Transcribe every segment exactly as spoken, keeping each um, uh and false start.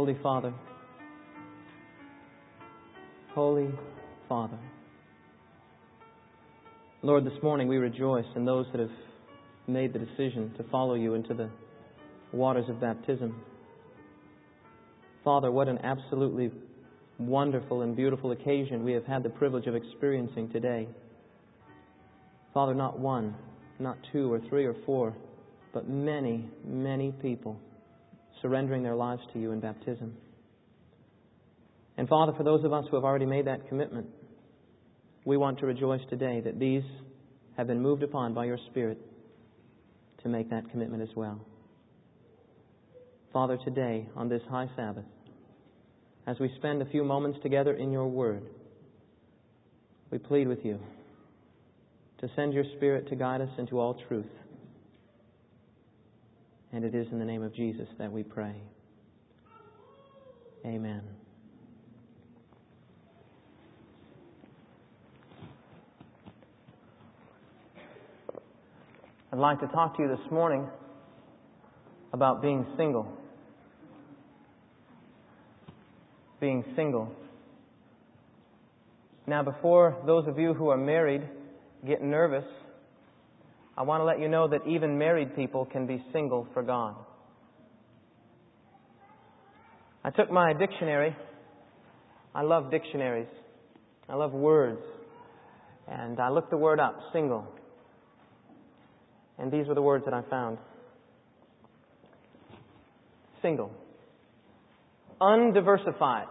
Holy Father, Holy Father, Lord, this morning we rejoice in those that have made the decision to follow You into the waters of baptism. Father, what an absolutely wonderful and beautiful occasion we have had the privilege of experiencing today. Father, not one, not two or three or four, but many, many people surrendering their lives to You in baptism. And Father, for those of us who have already made that commitment, we want to rejoice today that these have been moved upon by Your Spirit to make that commitment as well. Father, today, on this high Sabbath, as we spend a few moments together in Your Word, we plead with You to send Your Spirit to guide us into all truth. And it is in the name of Jesus that we pray. Amen. I'd like to talk to you this morning about being single. Being single. Now, before those of you who are married get nervous, I want to let you know that even married people can be single for God. I took my dictionary. I love dictionaries. I love words. And I looked the word up, single. And these were the words that I found. Single. Undiversified.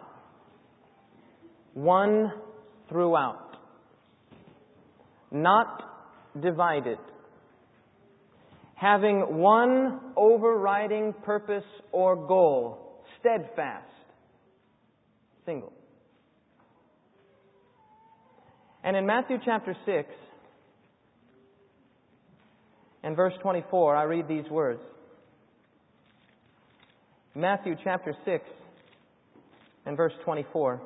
One throughout. Not divided. Having one overriding purpose or goal. Steadfast. Single. And in Matthew chapter six and verse twenty-four, I read these words. Matthew chapter six and verse twenty-four.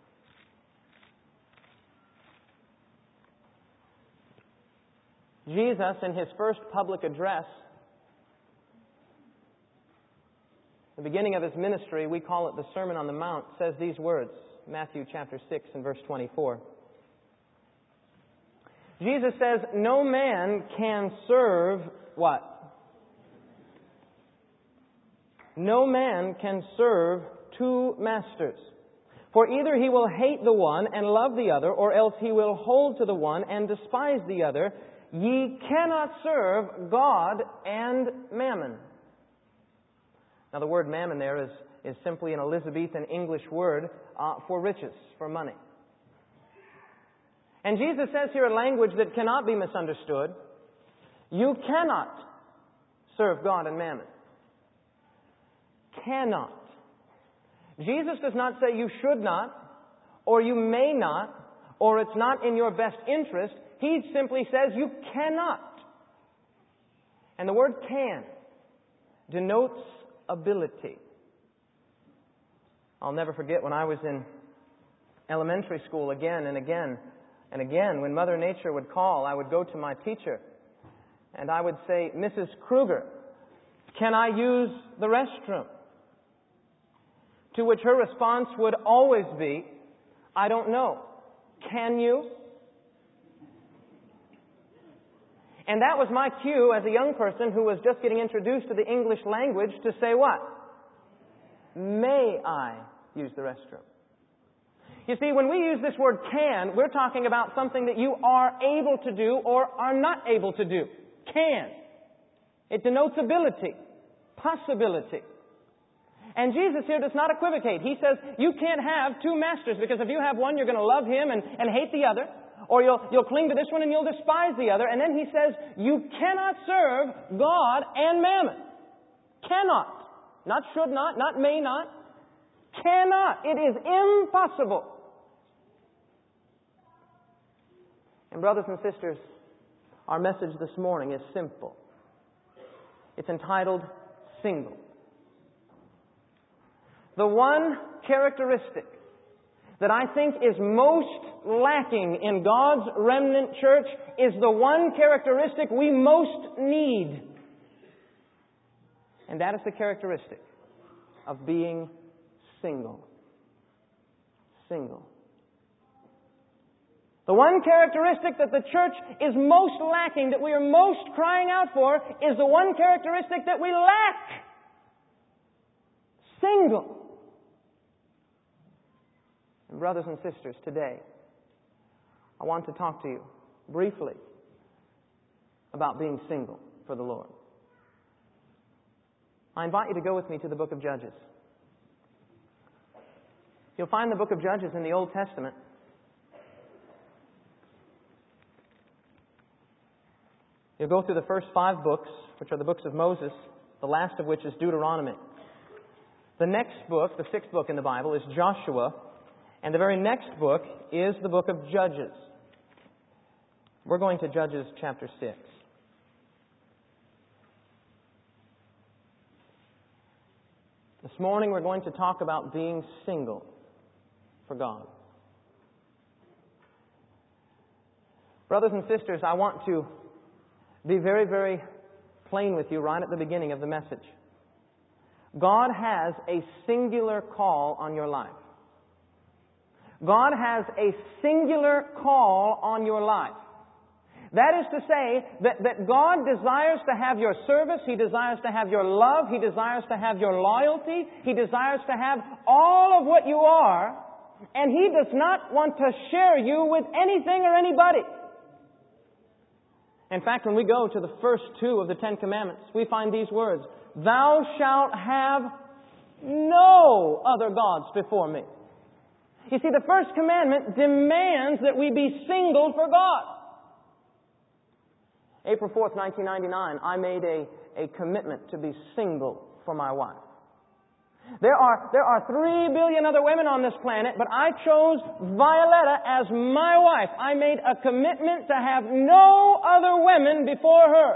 Jesus, in His first public address, the beginning of His ministry, we call it the Sermon on the Mount, says these words. Matthew chapter six and verse twenty-four. Jesus says, no man can serve what? No man can serve two masters. For either he will hate the one and love the other, or else he will hold to the one and despise the other. Ye cannot serve God and mammon. Now the word mammon there is, is simply an Elizabethan English word uh, for riches, for money. And Jesus says here a language that cannot be misunderstood. You cannot serve God and mammon. Cannot. Jesus does not say you should not, or you may not, or it's not in your best interest. He simply says you cannot. And the word can denotes ability. I'll never forget when I was in elementary school again and again and again, when Mother Nature would call, I would go to my teacher and I would say, Missus Kruger, can I use the restroom? To which her response would always be, I don't know. Can you? And that was my cue as a young person who was just getting introduced to the English language to say what? May I use the restroom? You see, when we use this word can, we're talking about something that you are able to do or are not able to do. Can. It denotes ability, possibility. And Jesus here does not equivocate. He says, you can't have two masters, because if you have one, you're going to love him and, and hate the other. Or you'll, you'll cling to this one and you'll despise the other. And then he says, you cannot serve God and mammon. Cannot. Not should not, not may not. Cannot. It is impossible. And brothers and sisters, our message this morning is simple. It's entitled Single. The one characteristic that I think is most lacking in God's remnant church is the one characteristic we most need. And that is the characteristic of being single. Single. The one characteristic that the church is most lacking, that we are most crying out for, is the one characteristic that we lack. Single. And brothers and sisters, today, I want to talk to you briefly about being single for the Lord. I invite you to go with me to the book of Judges. You'll find the book of Judges in the Old Testament. You'll go through the first five books, which are the books of Moses, the last of which is Deuteronomy. The next book, the sixth book in the Bible, is Joshua, and the very next book is the book of Judges. We're going to Judges chapter six. This morning we're going to talk about being single for God. Brothers and sisters, I want to be very, very plain with you right at the beginning of the message. God has a singular call on your life. God has a singular call on your life. That is to say that, that God desires to have your service, He desires to have your love, He desires to have your loyalty, He desires to have all of what you are, and He does not want to share you with anything or anybody. In fact, when we go to the first two of the Ten Commandments, we find these words, "Thou shalt have no other gods before me." You see, the first commandment demands that we be single for God. April fourth, nineteen ninety-nine, I made a, a commitment to be single for my wife. There are, there are three billion other women on this planet, but I chose Violetta as my wife. I made a commitment to have no other women before her.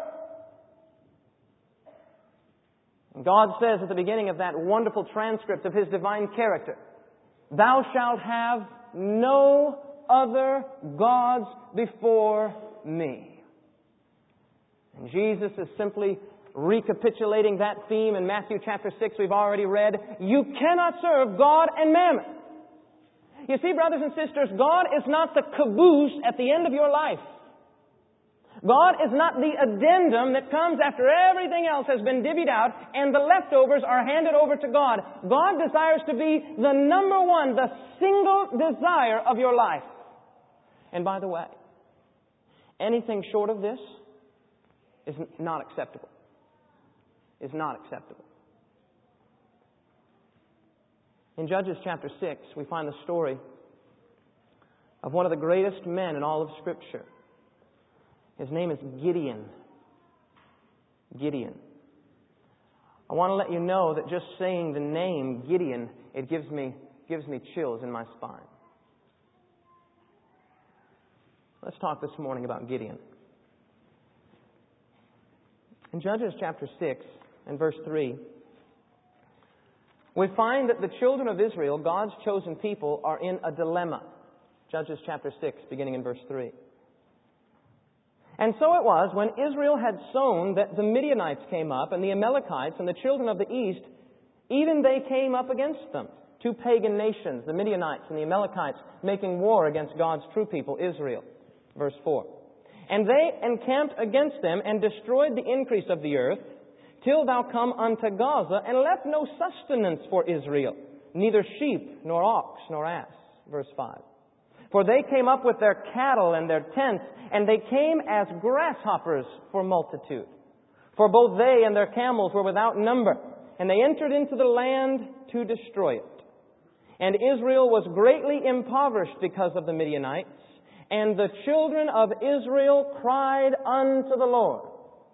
And God says at the beginning of that wonderful transcript of His divine character, "Thou shalt have no other gods before me." And Jesus is simply recapitulating that theme in Matthew chapter six we've already read. You cannot serve God and mammon. You see, brothers and sisters, God is not the caboose at the end of your life. God is not the addendum that comes after everything else has been divvied out and the leftovers are handed over to God. God desires to be the number one, the single desire of your life. And by the way, anything short of this is not acceptable. Is not acceptable. In Judges chapter six, we find the story of one of the greatest men in all of Scripture. His name is Gideon. Gideon. I want to let you know that just saying the name Gideon, it gives me, gives me chills in my spine. Let's talk this morning about Gideon. In Judges chapter six and verse three, we find that the children of Israel, God's chosen people, are in a dilemma. Judges chapter six, beginning in verse three. And so it was, when Israel had sown, that the Midianites came up, and the Amalekites, and the children of the east, even they came up against them. Two pagan nations, the Midianites and the Amalekites, making war against God's true people, Israel. Verse four. And they encamped against them, and destroyed the increase of the earth, till thou come unto Gaza, and left no sustenance for Israel, neither sheep, nor ox, nor ass. Verse five. For they came up with their cattle and their tents, and they came as grasshoppers for multitude. For both they and their camels were without number, and they entered into the land to destroy it. And Israel was greatly impoverished because of the Midianites, and the children of Israel cried unto the Lord.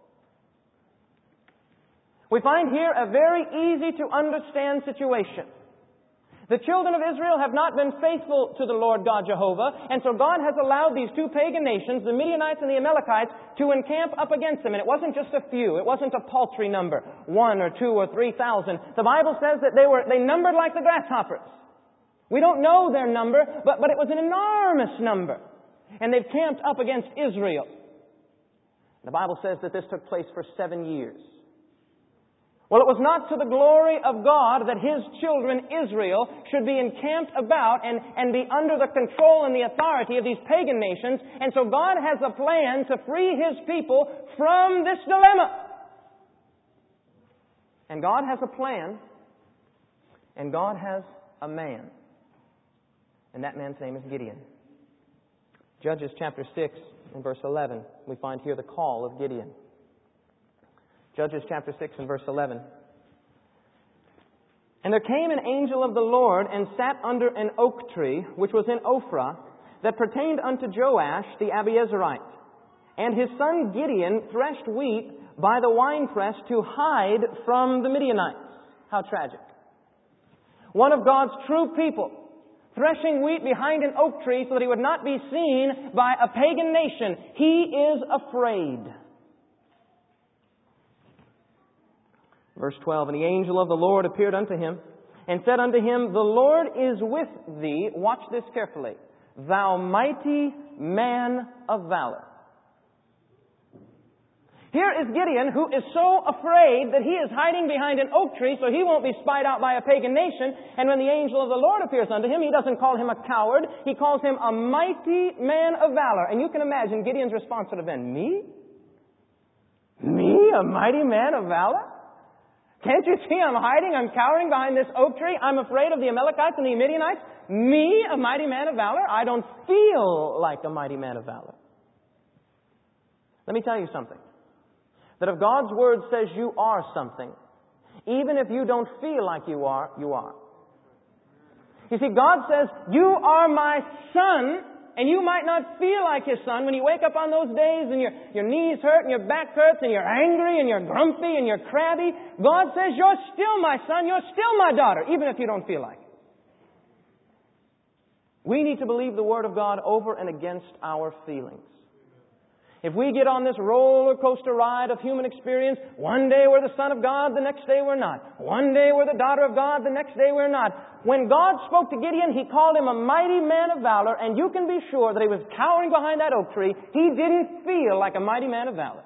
We find here a very easy to understand situation. The children of Israel have not been faithful to the Lord God Jehovah, and so God has allowed these two pagan nations, the Midianites and the Amalekites, to encamp up against them. And it wasn't just a few. It wasn't a paltry number, one or two or three thousand. The Bible says that they were they numbered like the grasshoppers. We don't know their number, but, but it was an enormous number. And they've camped up against Israel. The Bible says that this took place for seven years. Well, it was not to the glory of God that His children, Israel, should be encamped about and, and be under the control and the authority of these pagan nations. And so God has a plan to free His people from this dilemma. And God has a plan, and God has a man. And that man's name is Gideon. Judges chapter six and verse eleven, we find here the call of Gideon. Judges chapter six and verse eleven. And there came an angel of the Lord and sat under an oak tree, which was in Ophrah, that pertained unto Joash the Abiezerite. And his son Gideon threshed wheat by the winepress to hide from the Midianites. How tragic. One of God's true people threshing wheat behind an oak tree so that he would not be seen by a pagan nation. He is afraid. Verse twelve, and the angel of the Lord appeared unto him and said unto him, the Lord is with thee. Watch this carefully. Thou mighty man of valor. Here is Gideon, who is so afraid that he is hiding behind an oak tree so he won't be spied out by a pagan nation. And when the angel of the Lord appears unto him, he doesn't call him a coward. He calls him a mighty man of valor. And you can imagine Gideon's response would have been, me? Me, a mighty man of valor? Can't you see I'm hiding? I'm cowering behind this oak tree. I'm afraid of the Amalekites and the Midianites. Me, a mighty man of valor? I don't feel like a mighty man of valor. Let me tell you something. That if God's Word says you are something, even if you don't feel like you are, you are. You see, God says, you are my son, and you might not feel like His son when you wake up on those days and your, your knees hurt and your back hurts and you're angry and you're grumpy and you're crabby. God says, you're still my son, you're still my daughter, even if you don't feel like it. We need to believe the Word of God over and against our feelings. If we get on this roller coaster ride of human experience, one day we're the Son of God, the next day we're not. One day we're the daughter of God, the next day we're not. When God spoke to Gideon, He called him a mighty man of valor, and you can be sure that he was cowering behind that oak tree. He didn't feel like a mighty man of valor.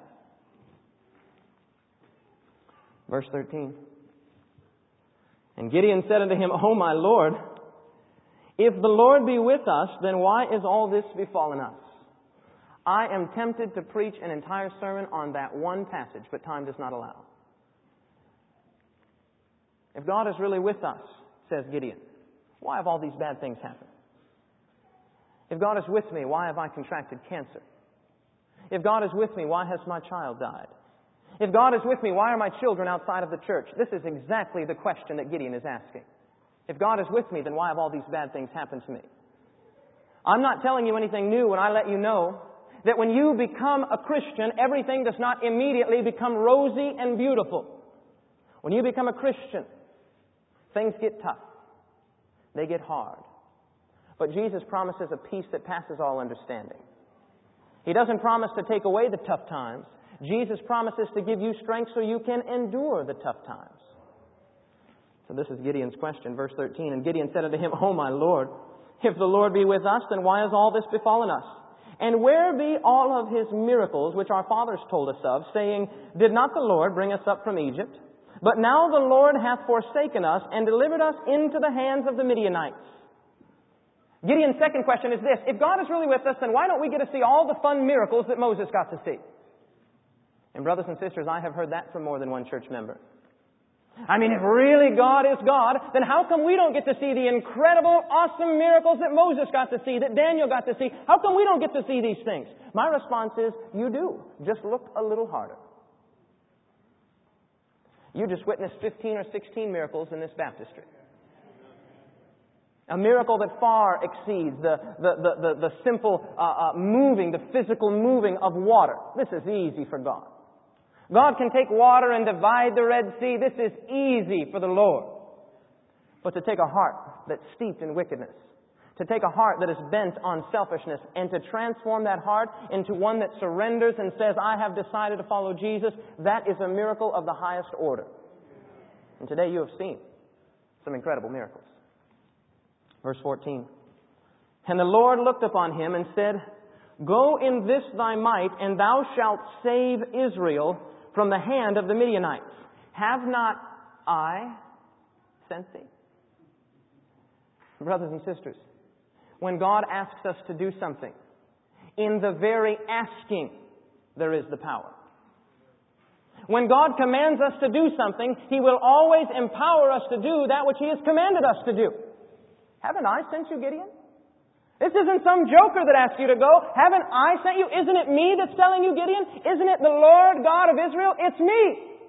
Verse thirteen. And Gideon said unto him, O my Lord, if the Lord be with us, then why is all this befallen us? I am tempted to preach an entire sermon on that one passage, but time does not allow. If God is really with us, says Gideon, why have all these bad things happened? If God is with me, why have I contracted cancer? If God is with me, why has my child died? If God is with me, why are my children outside of the church? This is exactly the question that Gideon is asking. If God is with me, then why have all these bad things happened to me? I'm not telling you anything new when I let you know that when you become a Christian, everything does not immediately become rosy and beautiful. When you become a Christian, things get tough. They get hard. But Jesus promises a peace that passes all understanding. He doesn't promise to take away the tough times. Jesus promises to give you strength so you can endure the tough times. So this is Gideon's question, verse thirteen. And Gideon said unto him, O my Lord, if the Lord be with us, then why has all this befallen us? And where be all of His miracles which our fathers told us of, saying, did not the Lord bring us up from Egypt? But now the Lord hath forsaken us and delivered us into the hands of the Midianites. Gideon's second question is this. If God is really with us, then why don't we get to see all the fun miracles that Moses got to see? And brothers and sisters, I have heard that from more than one church member. I mean, if really God is God, then how come we don't get to see the incredible, awesome miracles that Moses got to see, that Daniel got to see? How come we don't get to see these things? My response is, you do. Just look a little harder. You just witnessed fifteen or sixteen miracles in this baptistry. A miracle that far exceeds the, the, the, the, the simple uh, uh, moving, the physical moving of water. This is easy for God. God can take water and divide the Red Sea. This is easy for the Lord. But to take a heart that's steeped in wickedness, to take a heart that is bent on selfishness, and to transform that heart into one that surrenders and says, I have decided to follow Jesus, that is a miracle of the highest order. And today you have seen some incredible miracles. Verse fourteen. And the Lord looked upon him and said, Go in this thy might, and thou shalt save Israel from the hand of the Midianites. Have not I sent thee? Brothers and sisters, when God asks us to do something, in the very asking, there is the power. When God commands us to do something, He will always empower us to do that which He has commanded us to do. Haven't I sent you, Gideon? This isn't some joker that asked you to go. Haven't I sent you? Isn't it me that's telling you, Gideon? Isn't it the Lord God of Israel? It's me.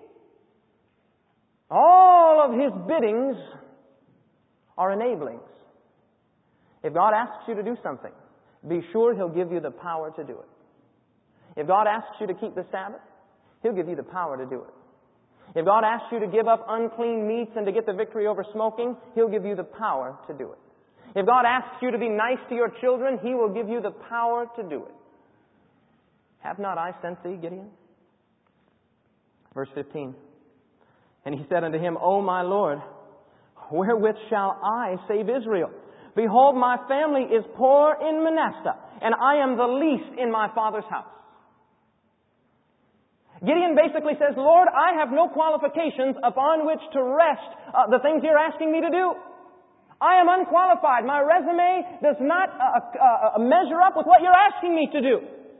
All of His biddings are enablings. If God asks you to do something, be sure He'll give you the power to do it. If God asks you to keep the Sabbath, He'll give you the power to do it. If God asks you to give up unclean meats and to get the victory over smoking, He'll give you the power to do it. If God asks you to be nice to your children, He will give you the power to do it. Have not I sent thee, Gideon? Verse fifteen. And he said unto him, O my Lord, wherewith shall I save Israel? Behold, my family is poor in Manasseh, and I am the least in my father's house. Gideon basically says, Lord, I have no qualifications upon which to rest uh, the things you're asking me to do. I am unqualified. My resume does not uh, uh, measure up with what you're asking me to do.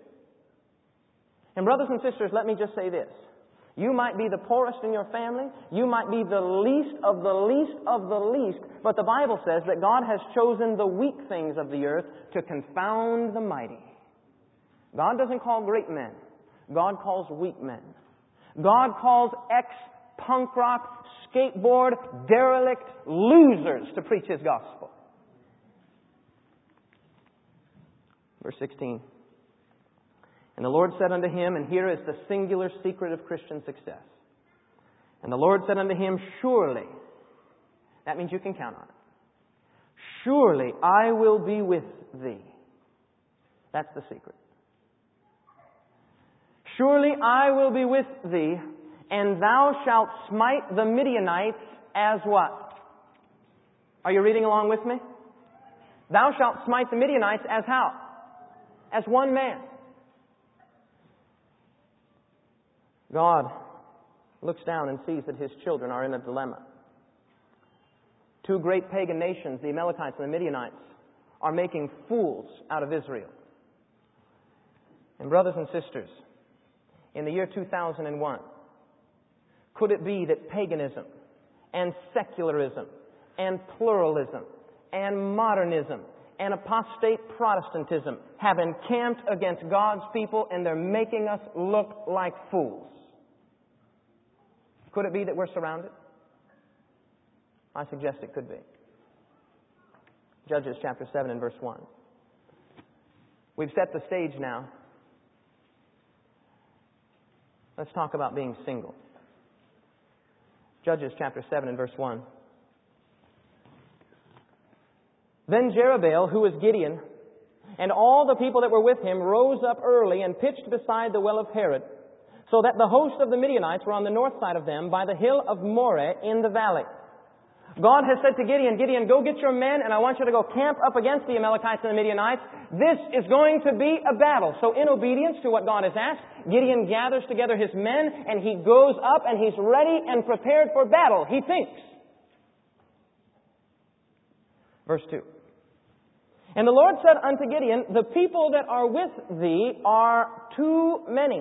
And brothers and sisters, let me just say this. You might be the poorest in your family. You might be the least of the least of the least. But the Bible says that God has chosen the weak things of the earth to confound the mighty. God doesn't call great men. God calls weak men. God calls ex-punk rock, skateboard, derelict losers to preach His gospel. Verse sixteen. And the Lord said unto him, and here is the singular secret of Christian success. And the Lord said unto him, surely, that means you can count on it. Surely I will be with thee. That's the secret. Surely I will be with thee, and thou shalt smite the Midianites as what? Are you reading along with me? Thou shalt smite the Midianites as how? As one man. God looks down and sees that His children are in a dilemma. Two great pagan nations, the Amalekites and the Midianites, are making fools out of Israel. And brothers and sisters, in the year two thousand one, could it be that paganism and secularism and pluralism and modernism and apostate Protestantism have encamped against God's people and they're making us look like fools? Could it be that we're surrounded? I suggest it could be. Judges chapter seven and verse one. We've set the stage now. Let's talk about being single. Judges chapter seven and verse one. Then Jerubbaal, who was Gideon, and all the people that were with him rose up early and pitched beside the well of Harod, so that the host of the Midianites were on the north side of them by the hill of Moreh in the valley. God has said to Gideon, Gideon, go get your men and I want you to go camp up against the Amalekites and the Midianites. This is going to be a battle. So in obedience to what God has asked, Gideon gathers together his men and he goes up and he's ready and prepared for battle, he thinks. Verse two. And the Lord said unto Gideon, the people that are with thee are too many.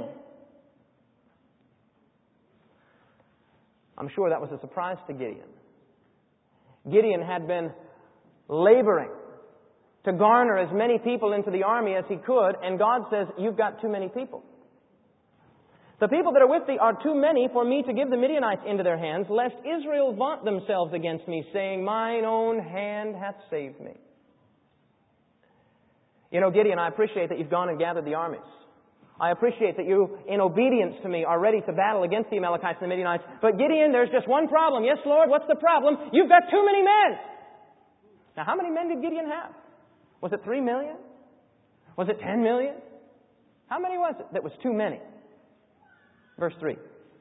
I'm sure that was a surprise to Gideon. Gideon had been laboring to garner as many people into the army as he could, and God says, you've got too many people. The people that are with thee are too many for me to give the Midianites into their hands, lest Israel vaunt themselves against me, saying, mine own hand hath saved me. You know, Gideon, I appreciate that you've gone and gathered the armies. I appreciate that you, in obedience to me, are ready to battle against the Amalekites and the Midianites. But Gideon, there's just one problem. Yes, Lord, what's the problem? You've got too many men. Now, how many men did Gideon have? Was it three million? Was it ten million? How many was it that was too many? Verse three.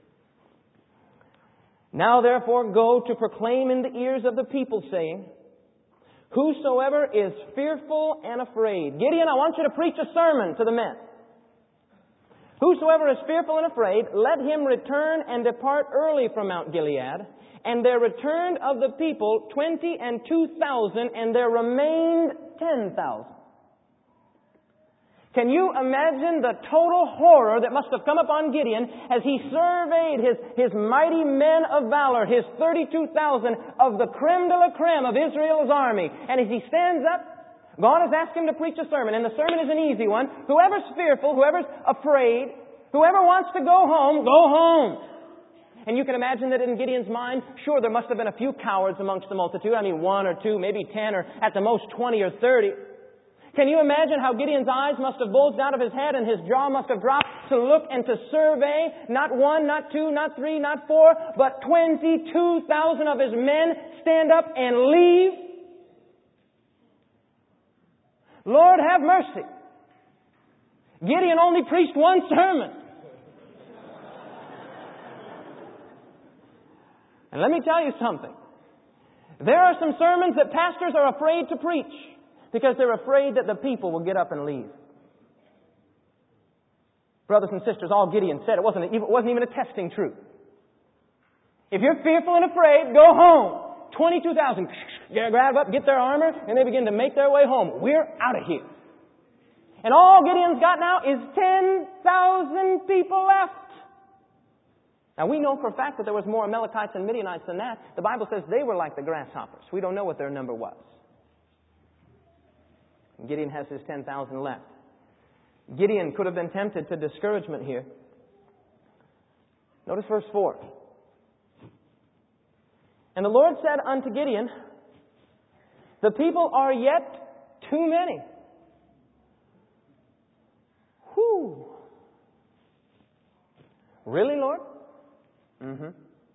Now, therefore, go to proclaim in the ears of the people, saying, whosoever is fearful and afraid. Gideon, I want you to preach a sermon to the men. Whosoever is fearful and afraid, let him return and depart early from Mount Gilead. And there returned of the people twenty and two thousand, and there remained ten thousand. Can you imagine the total horror that must have come upon Gideon as he surveyed his, his mighty men of valor, his thirty-two thousand of the creme de la creme of Israel's army. And as he stands up, God has asked him to preach a sermon, and the sermon is an easy one. Whoever's fearful, whoever's afraid, whoever wants to go home, go home. And you can imagine that in Gideon's mind, sure, there must have been a few cowards amongst the multitude. I mean, one or two, maybe ten, or at the most twenty or thirty. Can you imagine how Gideon's eyes must have bulged out of his head and his jaw must have dropped to look and to survey not one, not two, not three, not four, but twenty-two thousand of his men stand up and leave? Lord, have mercy. Gideon only preached one sermon. And let me tell you something. There are some sermons that pastors are afraid to preach because they're afraid that the people will get up and leave. Brothers and sisters, all Gideon said, it wasn't, it wasn't even a testing truth. If you're fearful and afraid, go home. twenty-two thousand, grab up, get their armor, and they begin to make their way home. We're out of here. And all Gideon's got now is ten thousand people left. Now we know for a fact that there was more Amalekites and Midianites than that. The Bible says they were like the grasshoppers. We don't know what their number was. Gideon has his ten thousand left. Gideon could have been tempted to discouragement here. Notice verse four. And the Lord said unto Gideon, the people are yet too many. Whew. Really, Lord? Mm-hmm.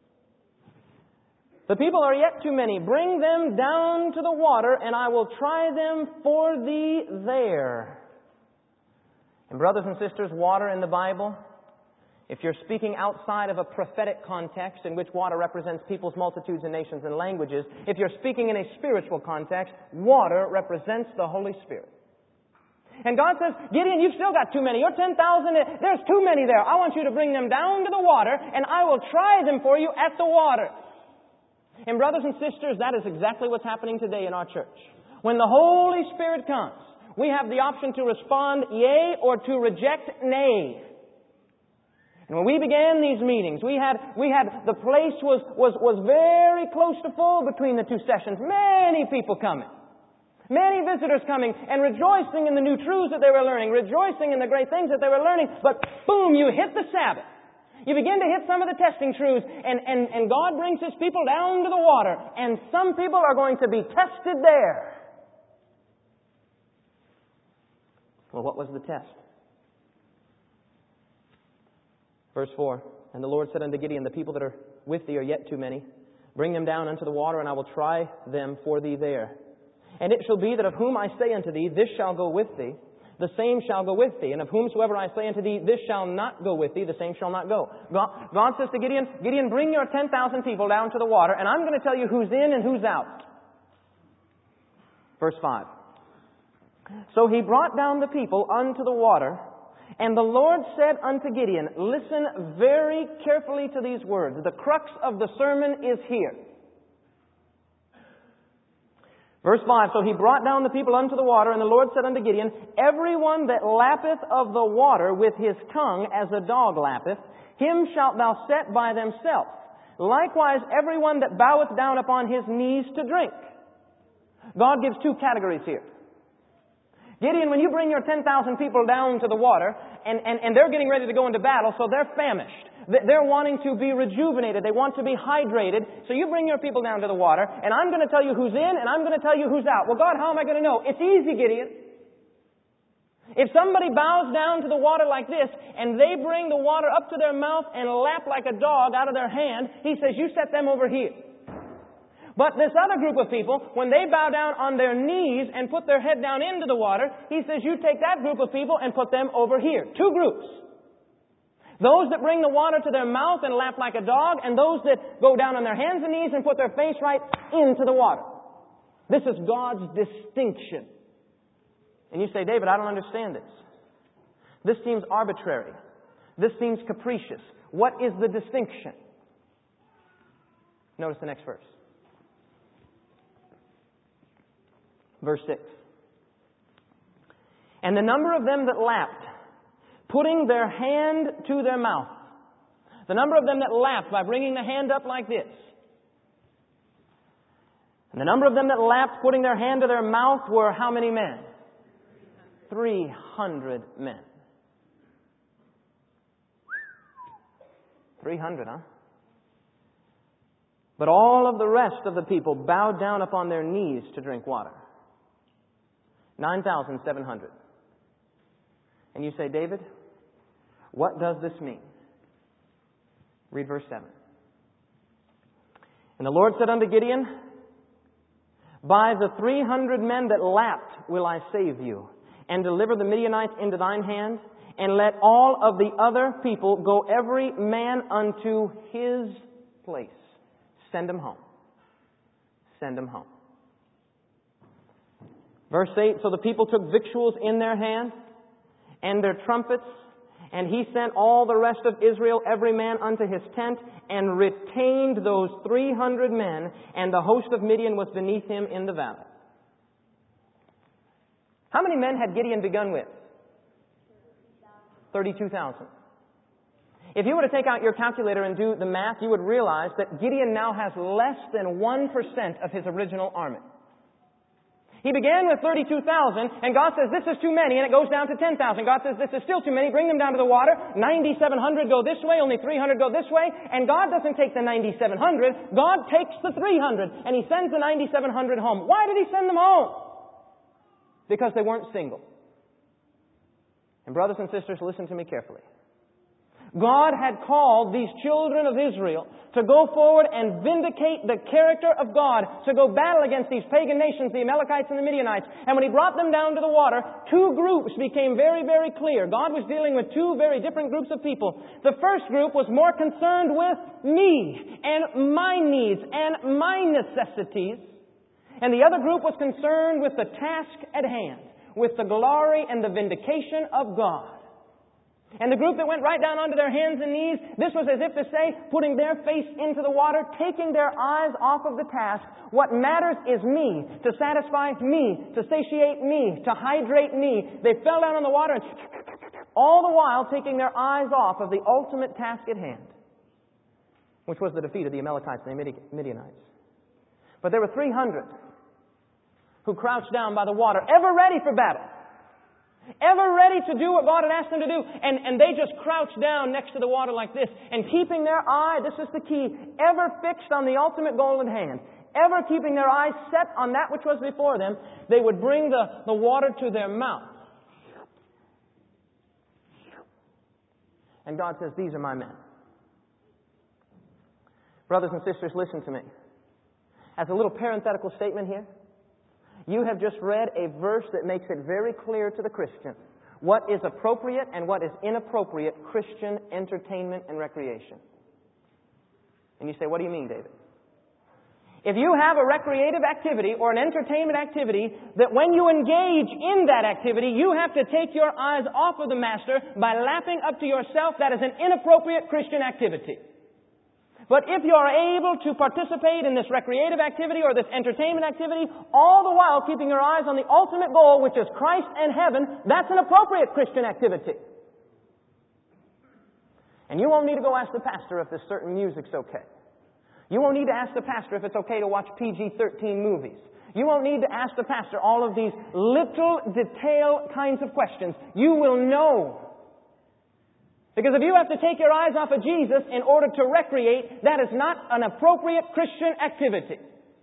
The people are yet too many. Bring them down to the water, and I will try them for thee there. And brothers and sisters, water in the Bible, if you're speaking outside of a prophetic context in which water represents people's multitudes and nations and languages, if you're speaking in a spiritual context, water represents the Holy Spirit. And God says, Gideon, you've still got too many. You're ten thousand. There's too many there. I want you to bring them down to the water, and I will try them for you at the water. And brothers and sisters, that is exactly what's happening today in our church. When the Holy Spirit comes, we have the option to respond yea or to reject nay. And when we began these meetings, we had, we had, the place was, was, was very close to full between the two sessions. Many people coming. Many visitors coming and rejoicing in the new truths that they were learning, rejoicing in the great things that they were learning. But boom, you hit the Sabbath. You begin to hit some of the testing truths, and, and, and God brings His people down to the water. And some people are going to be tested there. Well, what was the test? Verse four, and the Lord said unto Gideon, the people that are with thee are yet too many. Bring them down unto the water, and I will try them for thee there. And it shall be that of whom I say unto thee, this shall go with thee, the same shall go with thee. And of whomsoever I say unto thee, this shall not go with thee, the same shall not go. God, God says to Gideon, Gideon, bring your ten thousand people down to the water, and I'm going to tell you who's in and who's out. Verse five. So he brought down the people unto the water, and the Lord said unto Gideon, listen very carefully to these words. The crux of the sermon is here. Verse five, so he brought down the people unto the water, and the Lord said unto Gideon, everyone that lappeth of the water with his tongue as a dog lappeth, him shalt thou set by themselves. Likewise, everyone that boweth down upon his knees to drink. God gives two categories here. Gideon, when you bring your ten thousand people down to the water, and, and, and they're getting ready to go into battle, so they're famished. They're wanting to be rejuvenated. They want to be hydrated. So you bring your people down to the water, and I'm going to tell you who's in, and I'm going to tell you who's out. Well, God, how am I going to know? It's easy, Gideon. If somebody bows down to the water like this, and they bring the water up to their mouth and lap like a dog out of their hand, He says, you set them over here. But this other group of people, when they bow down on their knees and put their head down into the water, He says, you take that group of people and put them over here. Two groups. Those that bring the water to their mouth and lap like a dog, and those that go down on their hands and knees and put their face right into the water. This is God's distinction. And you say, David, I don't understand this. This seems arbitrary. This seems capricious. What is the distinction? Notice the next verse. Verse six. And the number of them that lapped, putting their hand to their mouth. The number of them that lapped by bringing the hand up like this. And the number of them that lapped, putting their hand to their mouth, were how many men? Three hundred men. Three hundred, huh? But all of the rest of the people bowed down upon their knees to drink water. Nine thousand seven hundred. And you say, David, what does this mean? Read verse seven. And the Lord said unto Gideon, by the three hundred men that lapped will I save you, and deliver the Midianites into thine hand, and let all of the other people go every man unto his place. Send them home. Send them home. Verse eight, so the people took victuals in their hand, and their trumpets, and he sent all the rest of Israel, every man unto his tent, and retained those three hundred men, and the host of Midian was beneath him in the valley. How many men had Gideon begun with? thirty-two thousand. If you were to take out your calculator and do the math, you would realize that Gideon now has less than one percent of his original army. He began with thirty-two thousand, and God says, this is too many, and it goes down to ten thousand. God says, this is still too many, bring them down to the water. ninety-seven hundred go this way, only three hundred go this way. And God doesn't take the ninety-seven hundred, God takes the three hundred, and He sends the ninety-seven hundred home. Why did He send them home? Because they weren't single. And brothers and sisters, listen to me carefully. God had called these children of Israel to go forward and vindicate the character of God, to go battle against these pagan nations, the Amalekites and the Midianites. And when He brought them down to the water, two groups became very, very clear. God was dealing with two very different groups of people. The first group was more concerned with me and my needs and my necessities. And the other group was concerned with the task at hand, with the glory and the vindication of God. And the group that went right down onto their hands and knees, this was as if to say, putting their face into the water, taking their eyes off of the task. What matters is me, to satisfy me, to satiate me, to hydrate me. They fell down on the water, and all the while taking their eyes off of the ultimate task at hand, which was the defeat of the Amalekites and the Midianites. But there were three hundred who crouched down by the water, ever ready for battle. Ever ready to do what God had asked them to do. And, and they just crouched down next to the water like this. And keeping their eye, this is the key, ever fixed on the ultimate goal at hand. Ever keeping their eyes set on that which was before them, they would bring the, the water to their mouth. And God says, these are my men. Brothers and sisters, listen to me. As a little parenthetical statement here, you have just read a verse that makes it very clear to the Christian what is appropriate and what is inappropriate Christian entertainment and recreation. And you say, what do you mean, David? If you have a recreative activity or an entertainment activity, that when you engage in that activity, you have to take your eyes off of the master by lapping up to yourself, that is an inappropriate Christian activity. But if you are able to participate in this recreative activity or this entertainment activity, all the while keeping your eyes on the ultimate goal, which is Christ and heaven, that's an appropriate Christian activity. And you won't need to go ask the pastor if this certain music's okay. You won't need to ask the pastor if it's okay to watch P G thirteen movies. You won't need to ask the pastor all of these little detail kinds of questions. You will know. Because if you have to take your eyes off of Jesus in order to recreate, that is not an appropriate Christian activity.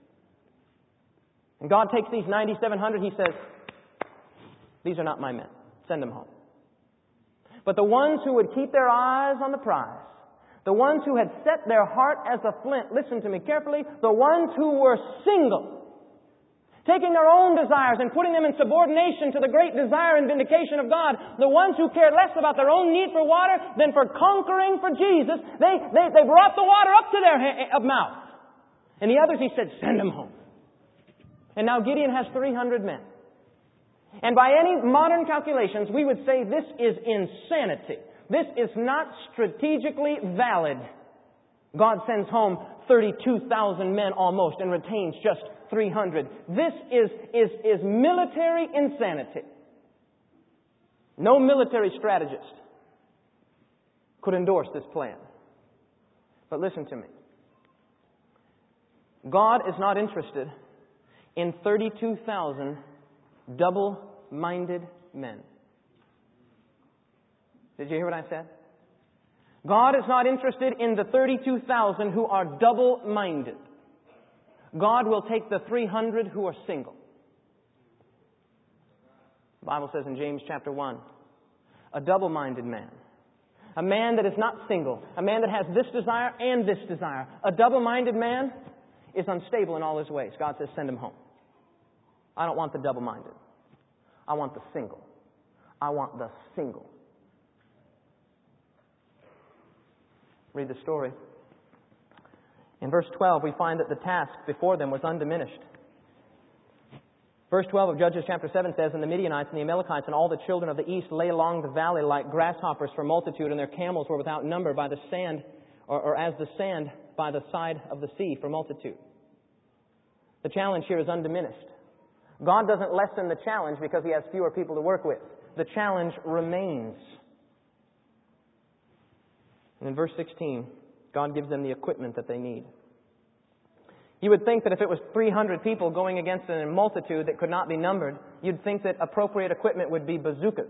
And God takes these ninety-seven hundred, He says, these are not my men. Send them home. But the ones who would keep their eyes on the prize, the ones who had set their heart as a flint, listen to me carefully, the ones who were single, taking their own desires and putting them in subordination to the great desire and vindication of God, the ones who cared less about their own need for water than for conquering for Jesus, they, they, they brought the water up to their ha- mouth. And the others, He said, send them home. And now Gideon has three hundred men. And by any modern calculations, we would say this is insanity. This is not strategically valid. God sends home thirty-two thousand men almost and retains just three hundred. This is, is, is military insanity. No military strategist could endorse this plan. But listen to me. God is not interested in thirty-two thousand double-minded men. Did you hear what I said? God is not interested in the thirty-two thousand who are double-minded. God will take the three hundred who are single. The Bible says in James chapter one, a double-minded man, a man that is not single, a man that has this desire and this desire. A double-minded man is unstable in all his ways. God says, send him home. I don't want the double-minded. I want the single. I want the single. Read the story. In verse twelve, we find that the task before them was undiminished. Verse twelve of Judges chapter seven says, and the Midianites and the Amalekites and all the children of the east lay along the valley like grasshoppers for multitude, and their camels were without number by the sand, or, or as the sand by the side of the sea for multitude. The challenge here is undiminished. God doesn't lessen the challenge because He has fewer people to work with. The challenge remains. And in verse sixteen, God gives them the equipment that they need. You would think that if it was three hundred people going against a multitude that could not be numbered, you'd think that appropriate equipment would be bazookas,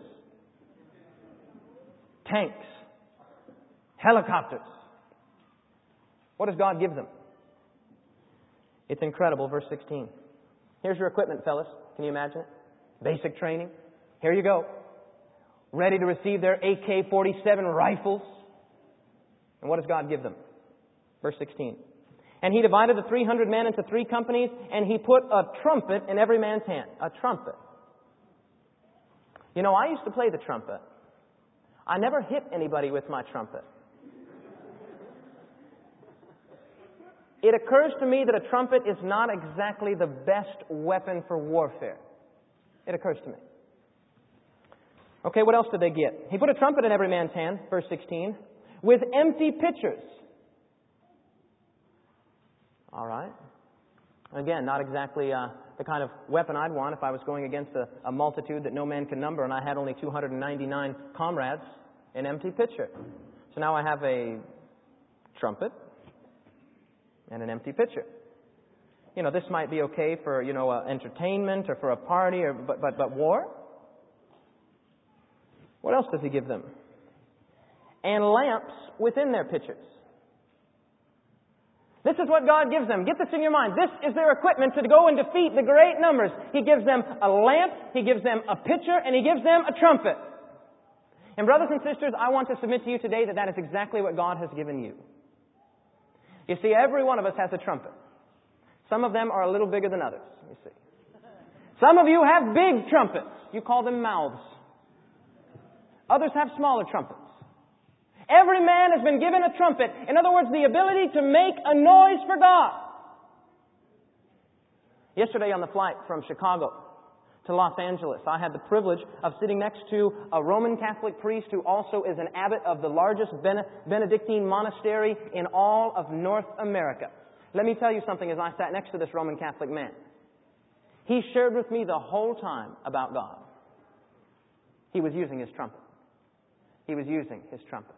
tanks, helicopters. What does God give them? It's incredible. Verse sixteen. Here's your equipment, fellas. Can you imagine it? Basic training. Here you go. Ready to receive their A K forty-seven rifles. And what does God give them? Verse sixteen. And He divided the three hundred men into three companies, and He put a trumpet in every man's hand. A trumpet. You know, I used to play the trumpet. I never hit anybody with my trumpet. It occurs to me that a trumpet is not exactly the best weapon for warfare. It occurs to me. Okay, what else did they get? He put a trumpet in every man's hand, verse sixteen, with empty pitchers. All right. Again, not exactly uh, the kind of weapon I'd want if I was going against a, a multitude that no man can number, and I had only two hundred ninety-nine comrades, an empty pitcher. So now I have a trumpet and an empty pitcher. You know, this might be okay for, you know, uh, entertainment or for a party, or but, but but war? What else does He give them? And lamps within their pitchers. This is what God gives them. Get this in your mind. This is their equipment to go and defeat the great numbers. He gives them a lamp, He gives them a pitcher, and He gives them a trumpet. And brothers and sisters, I want to submit to you today that that is exactly what God has given you. You see, every one of us has a trumpet. Some of them are a little bigger than others, you see. Some of you have big trumpets. You call them mouths. Others have smaller trumpets. Every man has been given a trumpet. In other words, the ability to make a noise for God. Yesterday on the flight from Chicago to Los Angeles, I had the privilege of sitting next to a Roman Catholic priest who also is an abbot of the largest Benedictine monastery in all of North America. Let me tell you something as I sat next to this Roman Catholic man. He shared with me the whole time about God. He was using his trumpet. He was using his trumpet.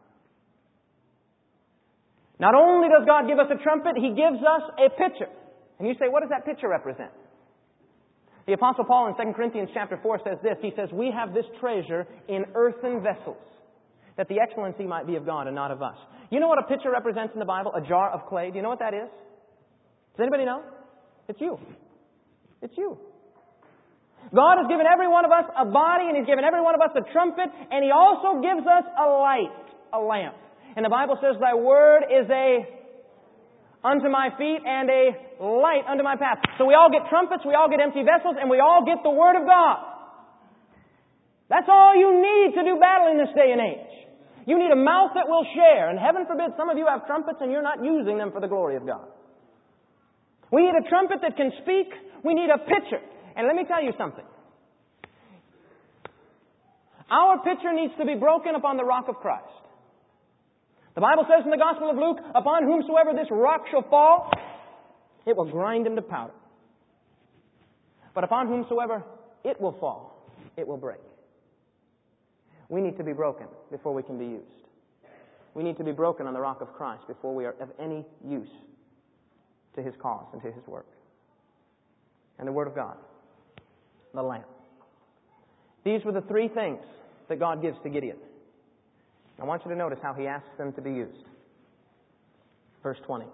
Not only does God give us a trumpet, He gives us a pitcher. And you say, what does that pitcher represent? The Apostle Paul in Second Corinthians chapter four says this. He says, we have this treasure in earthen vessels, that the excellency might be of God and not of us. You know what a pitcher represents in the Bible? A jar of clay. Do you know what that is? Does anybody know? It's you. It's you. God has given every one of us a body, and He's given every one of us a trumpet, and He also gives us a light, a lamp. And the Bible says, Thy word is a unto my feet and a light unto my path. So we all get trumpets, we all get empty vessels, and we all get the Word of God. That's all you need to do battle in this day and age. You need a mouth that will share. And heaven forbid some of you have trumpets and you're not using them for the glory of God. We need a trumpet that can speak. We need a pitcher. And let me tell you something. Our pitcher needs to be broken upon the rock of Christ. The Bible says in the Gospel of Luke, upon whomsoever this rock shall fall, it will grind him to powder. But upon whomsoever it will fall, it will break. We need to be broken before we can be used. We need to be broken on the rock of Christ before we are of any use to His cause and to His work. And the Word of God, the lamp. These were the three things that God gives to Gideon. I want you to notice how He asks them to be used. Verse twenty.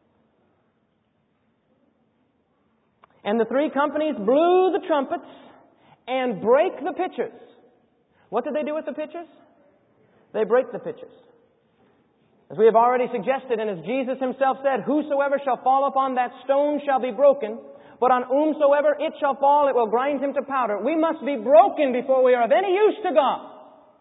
And the three companies blew the trumpets and brake the pitchers. What did they do with the pitchers? They break the pitchers. As we have already suggested, and as Jesus Himself said, whosoever shall fall upon that stone shall be broken, but on whomsoever it shall fall, it will grind him to powder. We must be broken before we are of any use to God.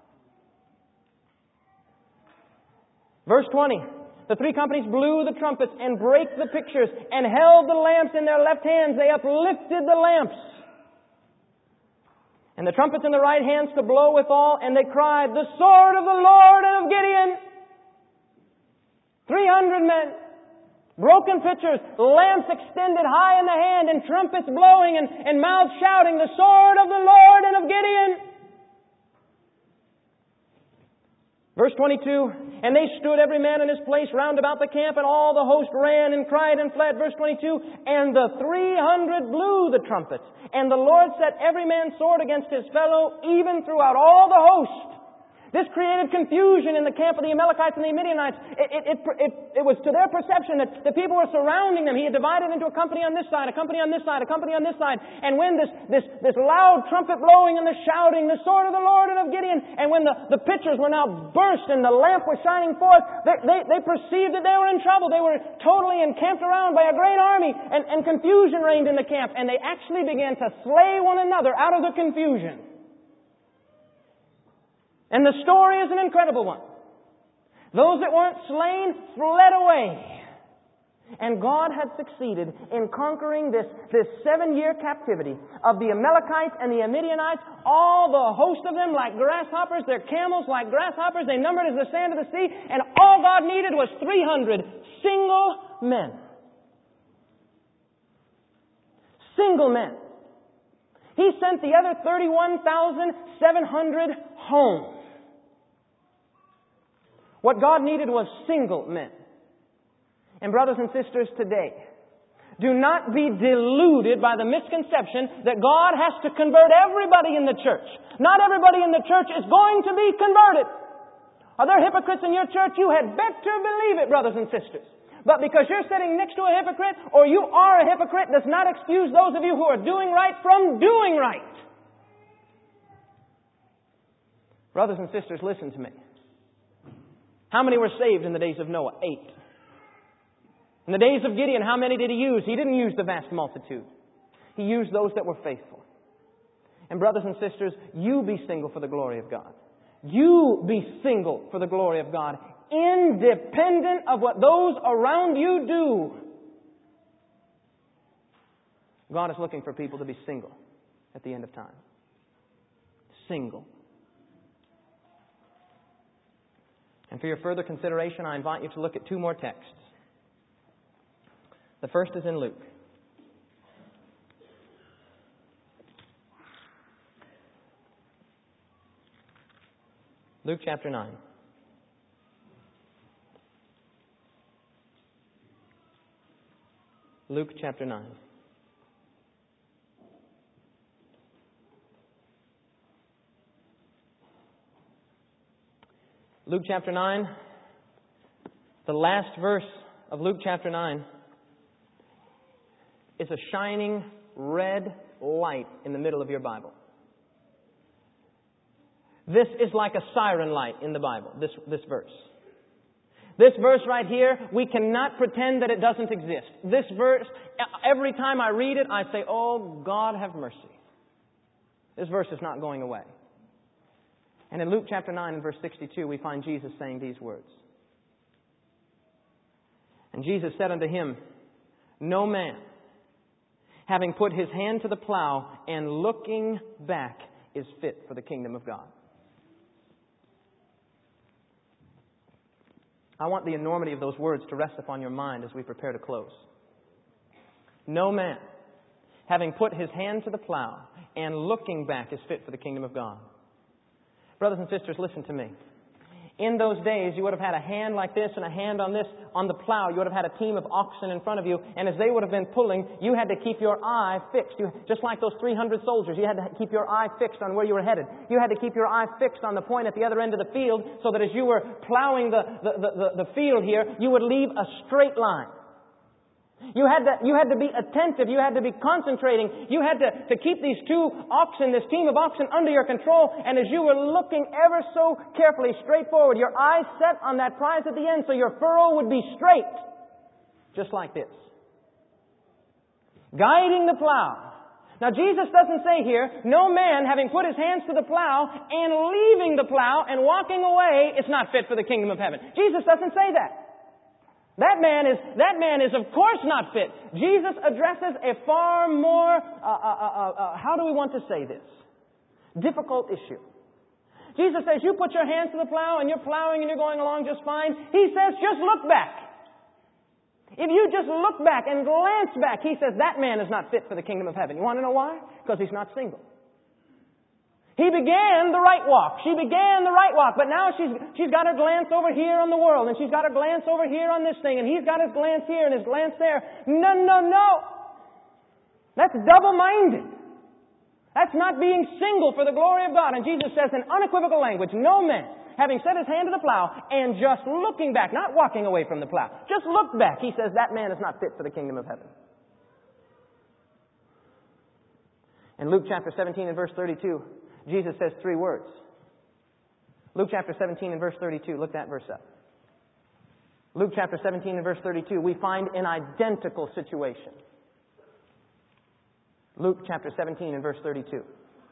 Verse twenty. The three companies blew the trumpets and brake the pitchers and held the lamps in their left hands. They uplifted the lamps. And the trumpets in the right hands to blow withal, and they cried, the sword of the Lord and of Gideon. Three hundred men, broken pitchers, lamps extended high in the hand, and trumpets blowing, and, and mouths shouting, the sword of the Lord and of Gideon. Verse twenty-two, and they stood every man in his place round about the camp, and all the host ran and cried and fled. Verse twenty-two, and the three hundred blew the trumpets, and the Lord set every man's sword against his fellow, even throughout all the host. This created confusion in the camp of the Amalekites and the Midianites. It, it, it, it, it was to their perception that the people were surrounding them. He had divided into a company on this side, a company on this side, a company on this side. And when this, this, this loud trumpet blowing and the shouting, the sword of the Lord and of Gideon, and when the, the pitchers were now burst and the lamp was shining forth, they, they, they perceived that they were in trouble. They were totally encamped around by a great army, and, and confusion reigned in the camp. And they actually began to slay one another out of the confusion. And the story is an incredible one. Those that weren't slain fled away. And God had succeeded in conquering this, this seven-year captivity of the Amalekites and the Midianites, all the host of them like grasshoppers, their camels like grasshoppers, they numbered as the sand of the sea, and all God needed was three hundred single men. Single men. He sent the other thirty-one thousand seven hundred home. What God needed was single men. And brothers and sisters today, do not be deluded by the misconception that God has to convert everybody in the church. Not everybody in the church is going to be converted. Are there hypocrites in your church? You had better believe it, brothers and sisters. But because you're sitting next to a hypocrite, or you are a hypocrite, does not excuse those of you who are doing right from doing right. Brothers and sisters, listen to me. How many were saved in the days of Noah? Eight. In the days of Gideon, how many did he use? He didn't use the vast multitude. He used those that were faithful. And brothers and sisters, you be single for the glory of God. You be single for the glory of God, independent of what those around you do. God is looking for people to be single at the end of time. Single. And for your further consideration, I invite you to look at two more texts. The first is in Luke. Luke chapter nine. Luke chapter nine. Luke chapter nine, the last verse of Luke chapter nine is a shining red light in the middle of your Bible. This is like a siren light in the Bible, this, this verse. This verse right here, we cannot pretend that it doesn't exist. This verse, every time I read it, I say, oh, God have mercy. This verse is not going away. And in Luke chapter nine and verse sixty-two, we find Jesus saying these words. And Jesus said unto him, no man, having put his hand to the plow and looking back, is fit for the kingdom of God. I want the enormity of those words to rest upon your mind as we prepare to close. No man, having put his hand to the plow and looking back, is fit for the kingdom of God. Brothers and sisters, listen to me. In those days, you would have had a hand like this and a hand on this on the plow. You would have had a team of oxen in front of you, and as they would have been pulling, you had to keep your eye fixed. You, just like those three hundred soldiers, you had to keep your eye fixed on where you were headed. You had to keep your eye fixed on the point at the other end of the field, so that as you were plowing the, the, the, the, the field here, you would leave a straight line. You had to, you had to be attentive. You had to be concentrating. You had to, to keep these two oxen, this team of oxen, under your control. And as you were looking ever so carefully straight forward, your eyes set on that prize at the end, so your furrow would be straight. Just like this. Guiding the plow. Now Jesus doesn't say here, no man having put his hands to the plow and leaving the plow and walking away is not fit for the kingdom of heaven. Jesus doesn't say that. That man is, that man is of course not fit. Jesus addresses a far more, uh, uh, uh, uh, how do we want to say this? Difficult issue. Jesus says, you put your hands to the plow and you're plowing and you're going along just fine. He says, just look back. If you just look back and glance back, he says, that man is not fit for the kingdom of heaven. You want to know why? Because he's not single. He began the right walk. She began the right walk. But now she's, she's got her glance over here on the world. And she's got her glance over here on this thing. And he's got his glance here and his glance there. No, no, no. That's double-minded. That's not being single for the glory of God. And Jesus says in unequivocal language, no man, having set his hand to the plow and just looking back, not walking away from the plow, just look back. He says that man is not fit for the kingdom of heaven. In Luke chapter seventeen and verse thirty-two, Jesus says three words. Luke chapter seventeen and verse thirty-two. Look that verse up. Luke chapter seventeen and verse thirty-two. We find an identical situation. Luke chapter seventeen and verse thirty-two.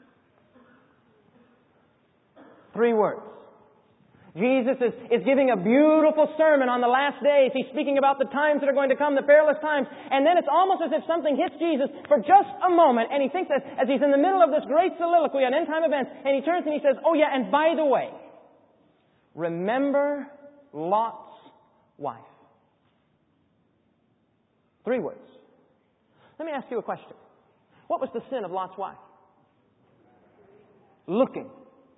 Three words. Jesus is, is giving a beautiful sermon on the last days. He's speaking about the times that are going to come, the perilous times. And then it's almost as if something hits Jesus for just a moment. And he thinks that as he's in the middle of this great soliloquy on end-time events, and he turns and he says, oh yeah, and by the way, remember Lot's wife. Three words. Let me ask you a question. What was the sin of Lot's wife? Looking.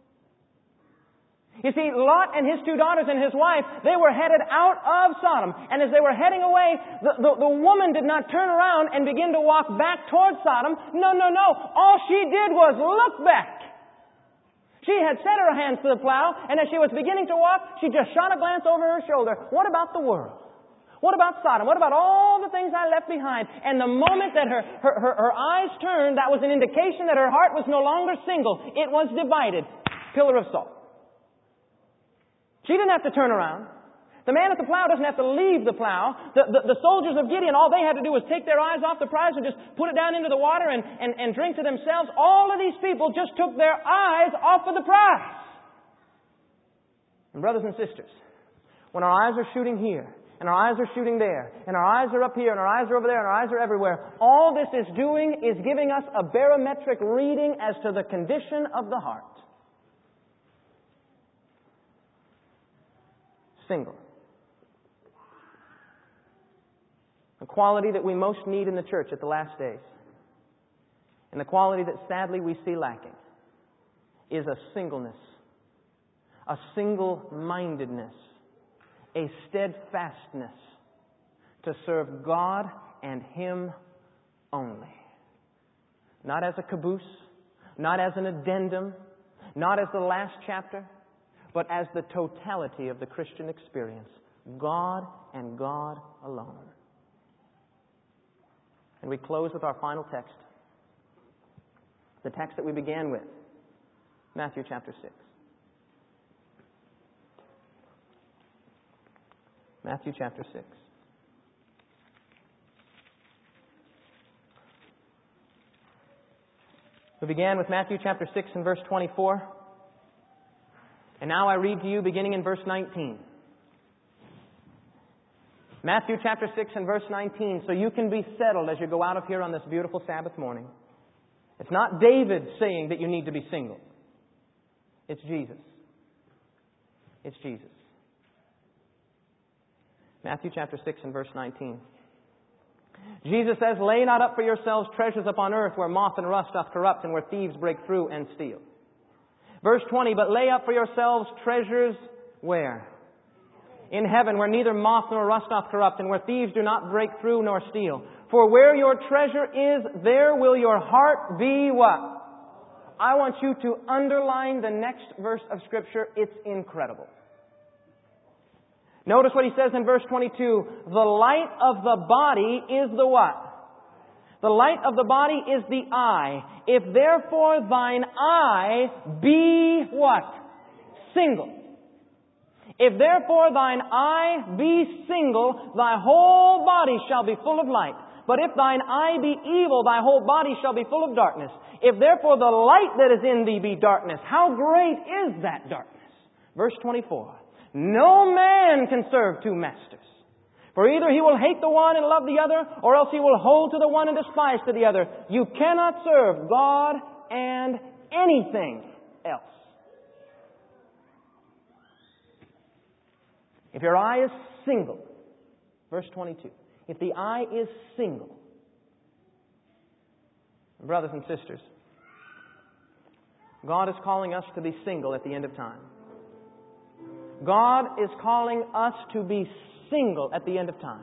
You see, Lot and his two daughters and his wife, they were headed out of Sodom. And as they were heading away, the, the, the woman did not turn around and begin to walk back towards Sodom. No, no, no. All she did was look back. She had set her hands to the plow, and as she was beginning to walk, she just shot a glance over her shoulder. What about the world? What about Sodom? What about all the things I left behind? And the moment that her, her, her, her eyes turned, that was an indication that her heart was no longer single. It was divided. Pillar of salt. She didn't have to turn around. The man at the plow doesn't have to leave the plow. The, the, the soldiers of Gideon, all they had to do was take their eyes off the prize and just put it down into the water and, and, and drink to themselves. All of these people just took their eyes off of the prize. And brothers and sisters, when our eyes are shooting here, and our eyes are shooting there, and our eyes are up here, and our eyes are over there, and our eyes are everywhere, all this is doing is giving us a barometric reading as to the condition of the heart. Single. A quality that we most need in the church at the last days. And the quality that sadly we see lacking is a singleness, a single-mindedness, a steadfastness to serve God and Him only. Not as a caboose, not as an addendum, not as the last chapter, but as the totality of the Christian experience. God and God alone. And we close with our final text. The text that we began with. Matthew chapter six. Matthew chapter six. We began with Matthew chapter six and verse twenty-four. And now I read to you beginning in verse nineteen. Matthew chapter six and verse nineteen, so you can be settled as you go out of here on this beautiful Sabbath morning. It's not David saying that you need to be single. It's Jesus. It's Jesus. Matthew chapter six and verse nineteen. Jesus says, "Lay not up for yourselves treasures upon earth, where moth and rust doth corrupt, and where thieves break through and steal." Verse twenty, "But lay up for yourselves treasures," where? "In heaven, where neither moth nor rust doth corrupt, and where thieves do not break through nor steal. For where your treasure is, there will your heart be" what? I want you to underline the next verse of Scripture. It's incredible. Notice what he says in verse twenty-two. "The light of the body is the" what? "The light of the body is the eye. If therefore thine eye be" what? "Single. If therefore thine eye be single, thy whole body shall be full of light. But if thine eye be evil, thy whole body shall be full of darkness. If therefore the light that is in thee be darkness, how great is that darkness?" Verse twenty-four. "No man can serve two masters. For either he will hate the one and love the other, or else he will hold to the one and despise to the other. You cannot serve God and anything else." If your eye is single, verse twenty-two, if the eye is single, brothers and sisters, God is calling us to be single at the end of time. God is calling us to be single at the end of time.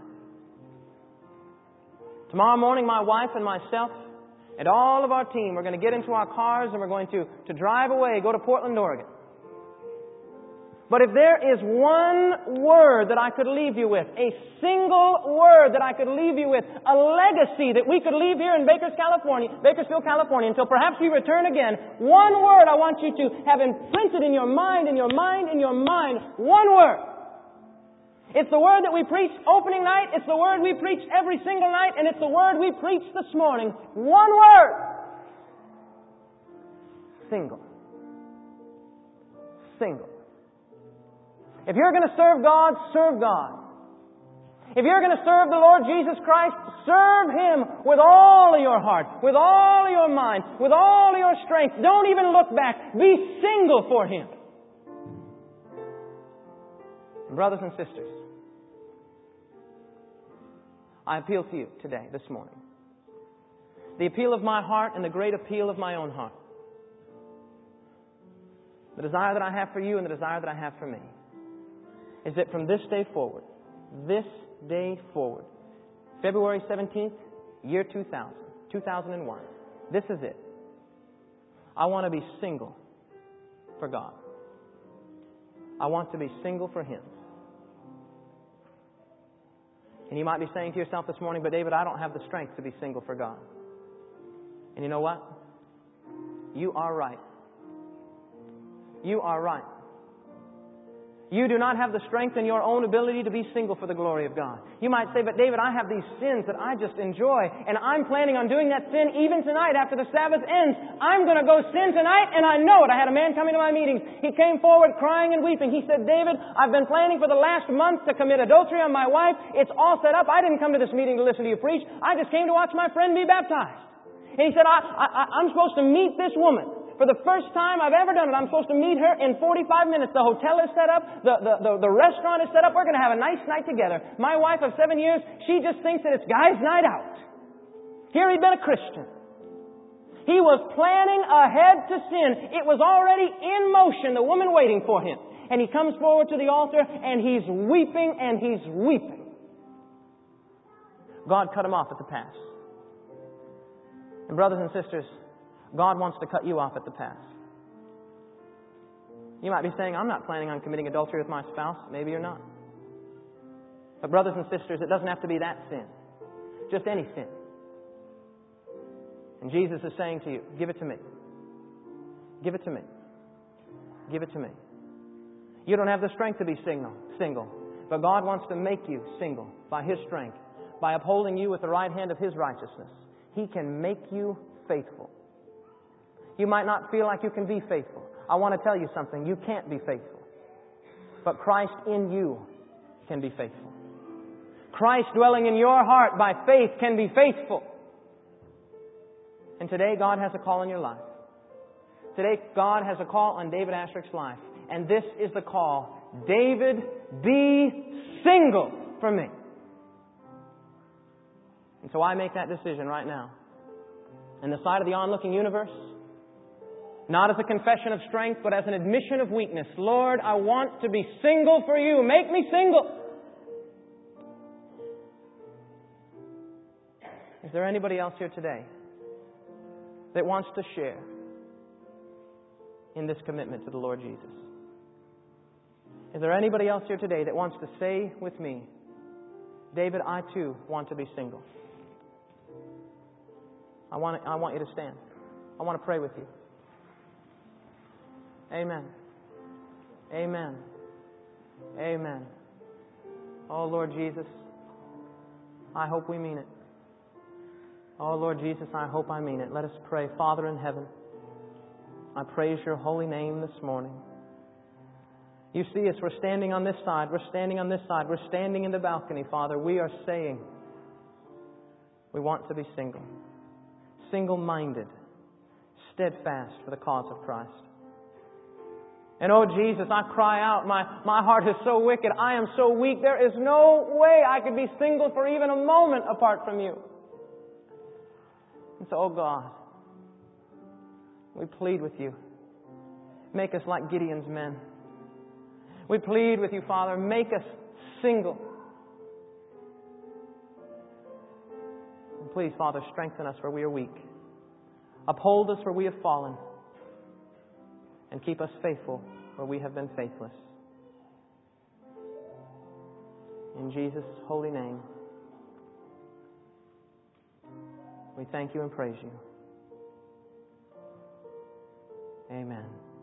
Tomorrow morning, my wife and myself and all of our team, we're going to get into our cars and we're going to, to drive away, go to Portland, Oregon. But if there is one word that I could leave you with, a single word that I could leave you with, a legacy that we could leave here in Bakers, California, Bakersfield, California, until perhaps we return again, one word I want you to have imprinted in your mind, in your mind, in your mind, one word. It's the word that we preach opening night, it's the word we preach every single night, and it's the word we preach this morning. One word. Single. Single. If you're going to serve God, serve God. If you're going to serve the Lord Jesus Christ, serve Him with all of your heart, with all of your mind, with all of your strength. Don't even look back. Be single for Him. Brothers and sisters, I appeal to you today, this morning. The appeal of my heart and the great appeal of my own heart. The desire that I have for you and the desire that I have for me is that from this day forward, this day forward, February seventeenth, year two thousand, two thousand one, this is it. I want to be single for God. I want to be single for Him. And you might be saying to yourself this morning, "But David, I don't have the strength to be single for God." And you know what? You are right. You are right. You do not have the strength in your own ability to be single for the glory of God. You might say, "But David, I have these sins that I just enjoy, and I'm planning on doing that sin even tonight after the Sabbath ends. I'm going to go sin tonight, and I know it." I had a man come into my meetings. He came forward crying and weeping. He said, "David, I've been planning for the last month to commit adultery on my wife. It's all set up. I didn't come to this meeting to listen to you preach. I just came to watch my friend be baptized." And he said, I, I, I'm supposed to meet this woman. For the first time I've ever done it, I'm supposed to meet her in forty-five minutes. The hotel is set up. The, the, the, the restaurant is set up. We're going to have a nice night together. My wife of seven years, she just thinks that it's guys' night out. Here he'd been a Christian. He was planning ahead to sin. It was already in motion, the woman waiting for him. And he comes forward to the altar and he's weeping and he's weeping. God cut him off at the pass. And brothers and sisters, God wants to cut you off at the pass. You might be saying, "I'm not planning on committing adultery with my spouse." Maybe you're not. But brothers and sisters, it doesn't have to be that sin. Just any sin. And Jesus is saying to you, "Give it to me. Give it to me. Give it to me." You don't have the strength to be single, single, but God wants to make you single by His strength, by upholding you with the right hand of His righteousness. He can make you faithful. You might not feel like you can be faithful. I want to tell you something. You can't be faithful. But Christ in you can be faithful. Christ dwelling in your heart by faith can be faithful. And today God has a call in your life. Today God has a call on David Ashrick's life. And this is the call. David, be single from me. And so I make that decision right now. In the sight of the onlooking universe, not as a confession of strength, but as an admission of weakness. Lord, I want to be single for you. Make me single. Is there anybody else here today that wants to share in this commitment to the Lord Jesus? Is there anybody else here today that wants to say with me, David, I too want to be single? I want, I want you to stand. I want to pray with you. Amen. Amen. Amen. Oh, Lord Jesus, I hope we mean it. Oh, Lord Jesus, I hope I mean it. Let us pray. Father in heaven, I praise your holy name this morning. You see us, we're standing on this side, we're standing on this side, we're standing in the balcony, Father. We are saying we want to be single. Single-minded, steadfast for the cause of Christ. And oh Jesus, I cry out, my, my heart is so wicked, I am so weak, there is no way I could be single for even a moment apart from you. And so, oh God, we plead with you. Make us like Gideon's men. We plead with you, Father, make us single. And please, Father, strengthen us where we are weak. Uphold us where we have fallen. And keep us faithful where we have been faithless. In Jesus' holy name, we thank you and praise you. Amen.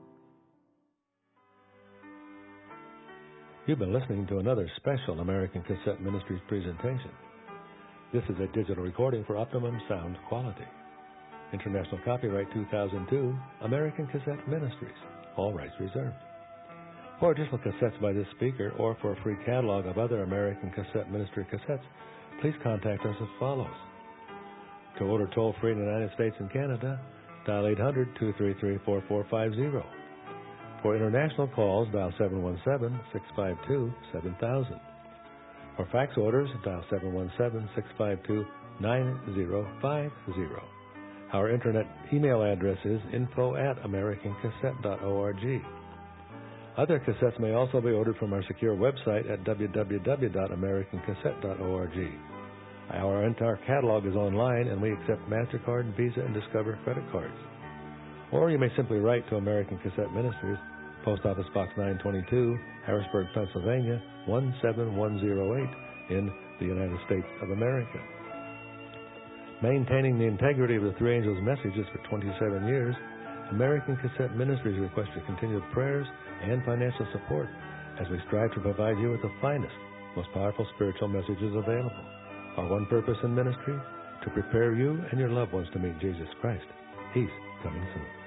You've been listening to another special American Cassette Ministries presentation. This is a digital recording for optimum sound quality. International copyright two thousand two, American Cassette Ministries. All rights reserved. For additional cassettes by this speaker or for a free catalog of other American Cassette Ministry cassettes, please contact us as follows. To order toll-free in the United States and Canada, dial eight hundred, two three three, four four five zero. For international calls, dial seven one seven, six five two, seven thousand. For fax orders, dial seven one seven, six five two, nine zero five zero. Our internet email address is info at american cassette dot org. Other cassettes may also be ordered from our secure website at w w w dot american cassette dot org. Our entire catalog is online, and we accept MasterCard, Visa, and Discover credit cards. Or you may simply write to American Cassette Ministries, Post Office Box nine twenty-two, Harrisburg, Pennsylvania, one seven one zero eight in the United States of America. Maintaining the integrity of the Three Angels' messages for twenty-seven years, American Cassette Ministries requests your continued prayers and financial support as we strive to provide you with the finest, most powerful spiritual messages available. Our one purpose in ministry, to prepare you and your loved ones to meet Jesus Christ. He's coming soon.